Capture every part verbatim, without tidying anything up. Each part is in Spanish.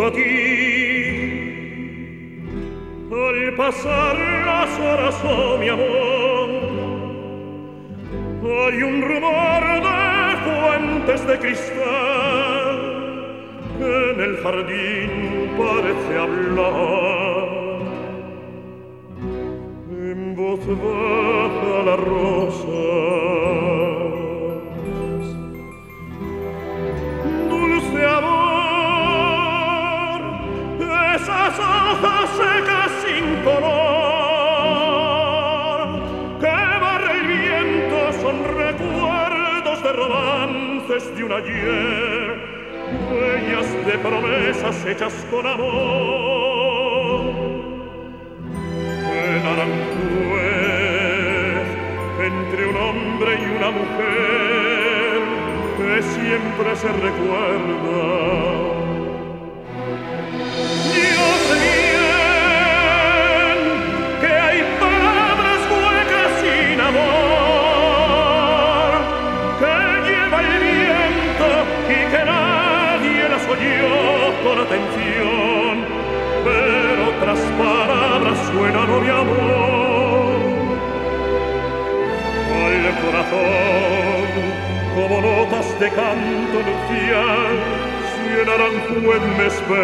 aquí. Al pasar las horas, oh mi amor, hay un rumor de fuentes de cristal que en el jardín parece hablar. En voz baja la rosa, dulce amor, esas hojas secas sin color que barre el viento son recuerdos de romances de un ayer, huellas de promesas hechas con amor. El aranjuez entre un hombre y una mujer que siempre se recuerda. Yo sé bien que hay palabras huecas sin amor que lleva el viento y que nadie las oyó con atención, pero otras palabras suenan, oh mi amor, al corazón como notas de canto nupcial. Si en Aranjuez me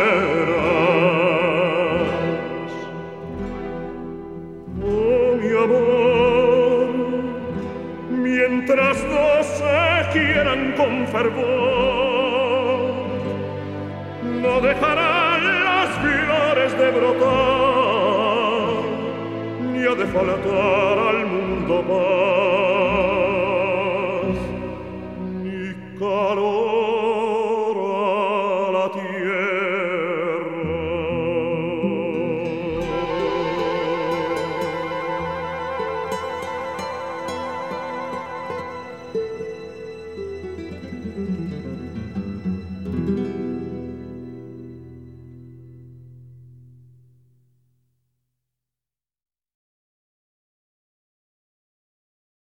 esperas, oh mi amor, mientras dos se quieran con fervor, no dejarán las flores de brotar, ni ha de faltar al mundo paz, ni calor.